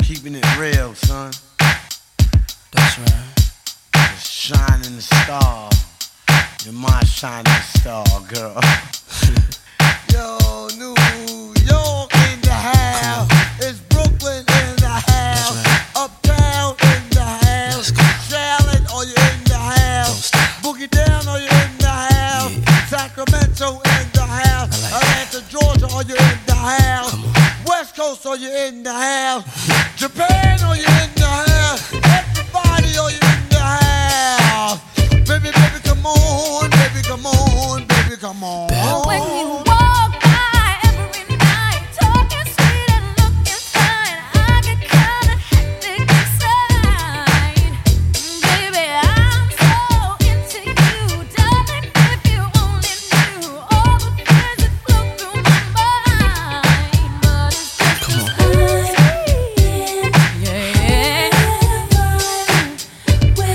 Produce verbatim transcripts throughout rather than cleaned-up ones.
Keeping it real, son. That's right. The shining star. You're my shining star, girl. Yo, New York in the house. It's Brooklyn in the house. Right. Uptown in the house. Charlotte, are you in the house? Boogie down, are you in the house? Yeah. Sacramento in the house. Like Atlanta, Georgia, are you in the house? West Coast, are you in the house? Japan, are you in the house? Everybody, are you in the house? Baby, baby, come on, baby, come on, baby, come on. When you walk by every night, talking sweet and looking fine, I get kinda hectic inside. Baby, I'm so into you, darling. If you only knew all the things that flow through my mind, but it's just Come on. sweet, yeah. Oh,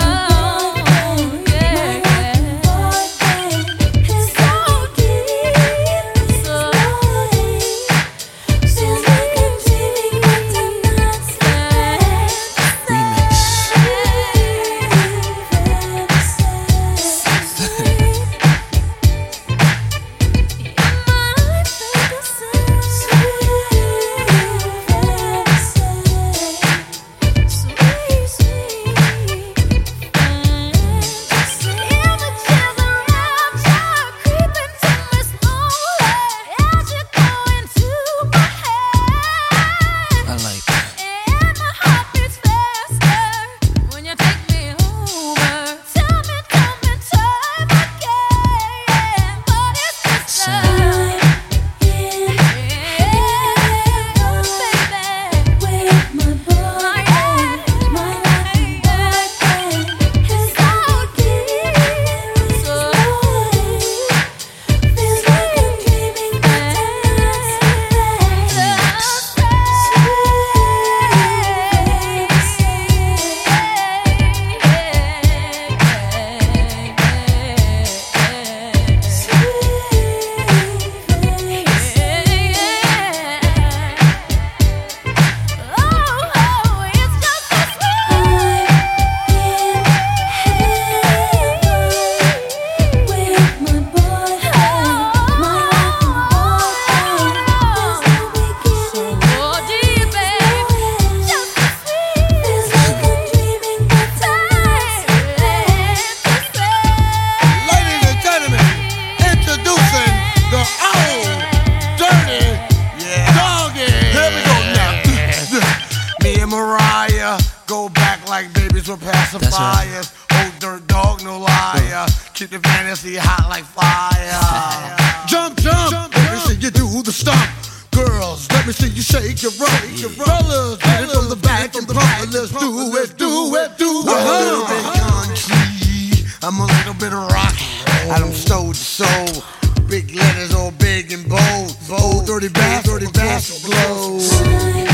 I like that. and my heart beats faster when you take me over. Tell me, tell me, time again, but it's just time. Yeah, baby, with my boy, my boyfriend, it's so deep, so feels like I'm dreaming, but Ladies and gentlemen, introducing the old dirty doggy. Here we go now. Me and Mariah go back like babies with pacifiers. Old dirt dog, no liar. Keep the fantasy hot like fire. Jump, jump, let me see you do the stomp. Girls, let me see you shake your rump. Fellas, get it from the back and front. Let's do it, do it, do it. I'm a little bit country. I'm a little bit rocky. I don't soul to soul. Big letters all big and bold. Bold, dirty bass, dirty bass glow.